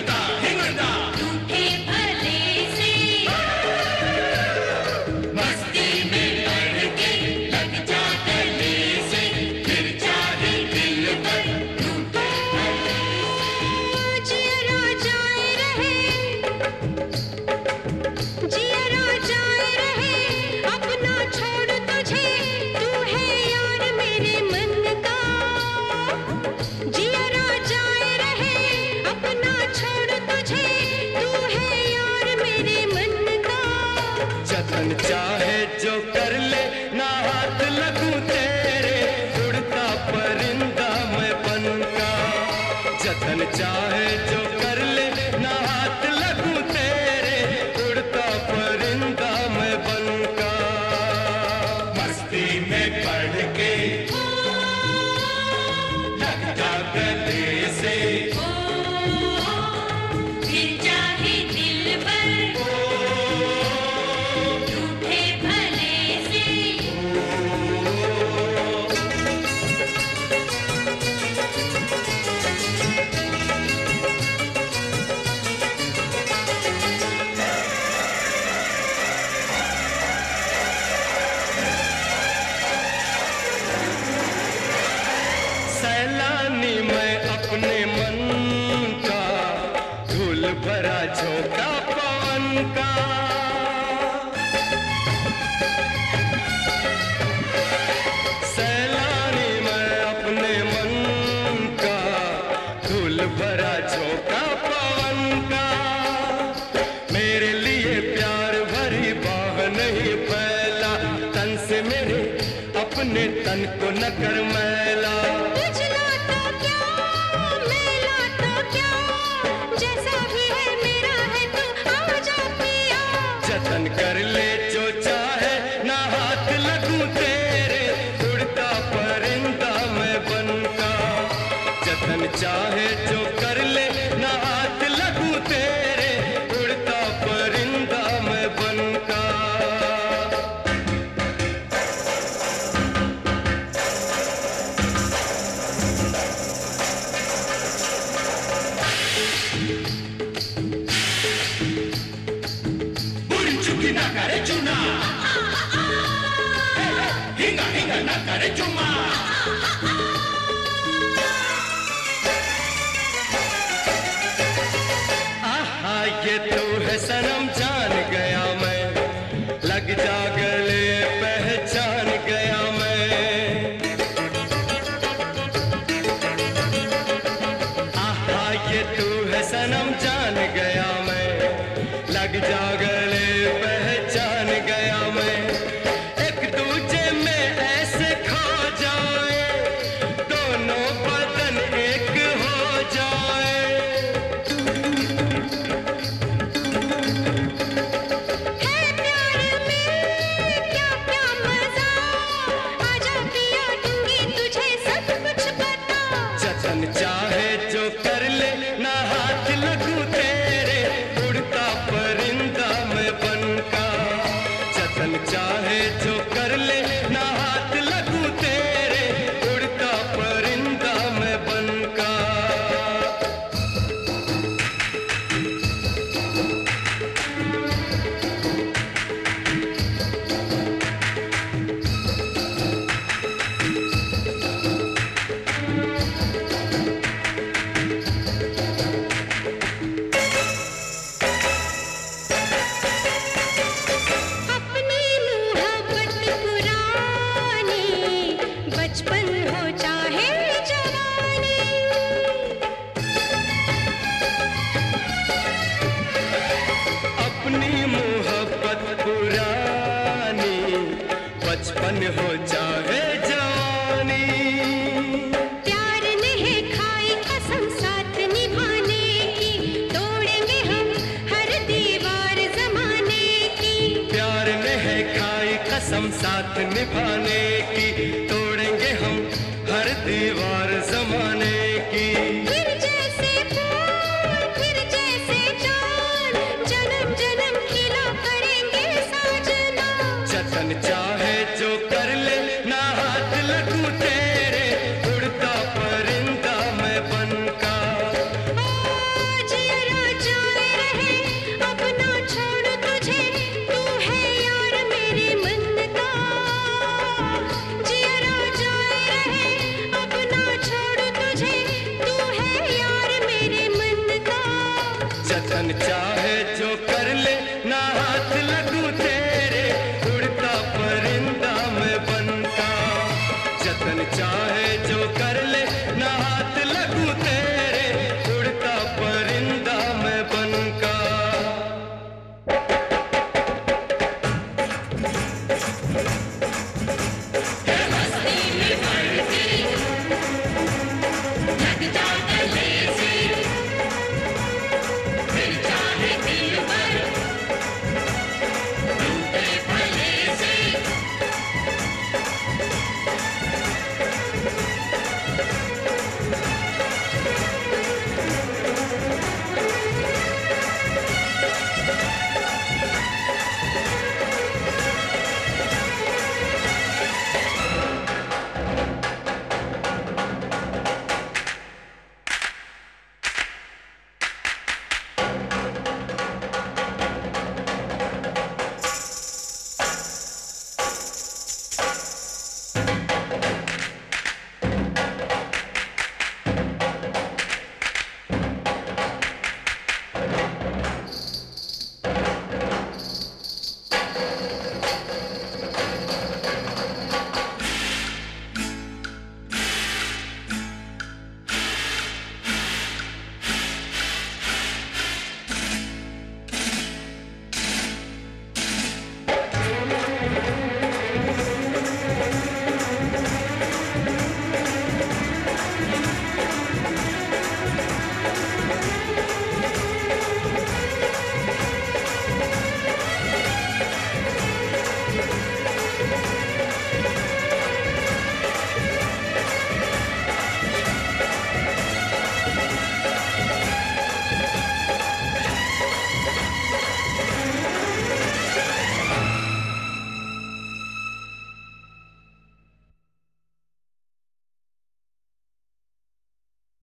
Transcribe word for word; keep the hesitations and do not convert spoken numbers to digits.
हिंगड़ता हिंगड़ता रूठे भले से मस्ती में पड़ के लग जा गले से फिर चाहे दिल पर रूठे भले जियरा जाए रहे जियरा जाए रहे अपना छोड़ तुझे तू है यार मेरे मन का जियरा जाए रहे अपना छोड़ तुझे तू है यार मेरे मन का जतन चाहे जो कर ले ना हाथ लगूं तेरे उड़ता परिंदा मैं बनका जतन चाहे जो कर ले ना हाथ लगूं तेरे उड़ता परिंदा मैं बनका मस्ती में पड़ के लग जा गले से फिर चाहे दिल पर रूठे भले से सैलानी मैं अपने मन का धूल भरा झोंका पवन का सैलानी मैं अपने मन का धूल भरा झोंका पवन का मेरे लिए प्यार भरी बाह नहीं फैला तन से मेरे अपने तन को न कर मैला उजला तो क्या मेला तो क्या जैसा भी है मेरा है तू आजा पिया जतन कर ले जो चाहे ना हाथ लगूं तेरे उड़ता परिंदा मैं बनका जतन चाहे जो कर ले ना हाथ लगूं तेरे उड़ता परिंदा मैं बनका बुरी चुकी ना करे चुना हिंगा हिंगा ना करे चुमा आहा ये तू है सनम जान गया मैं लग जा गले पहचान गया मैं आहा ये तू है सनम जान गया मैं लग जा गले पहचान गया मैं एक दूजे में ऐसे खो जाए दोनों बदन एक हो जाए है प्यार में क्या क्या मजा आजा पिया दूंगी तुझे सब कुछ बता जतन चाहे जो कर ले ना हाथ लगूं तेरे उड़ता परिंदा मैं बनका जतन चाहे जो कर ले ना हाथ लगूं तेरे उड़ता परिंदा मैं बनका अपनी मोहब्बत पुरानी बचपन हो चाहे जवानी अपनी मोहब्बत पुरानी बचपन हो चाहे जवानी प्यार ने है खाई कसम साथ निभाने की तोड़ेंगे हम हर दीवार जमाने की प्यार ने है खाई कसम साथ निभाने की तोड़ेंगे हम हर दीवार जमाने की फिर जैसे फूल फिर जैसे चांद जन्म जन्म खिला करेंगे साजना जतन चाहे जो कर ले ना हाथ लगूं तेरे उड़ता परिंदा मैं बनका ओ जियरा चाह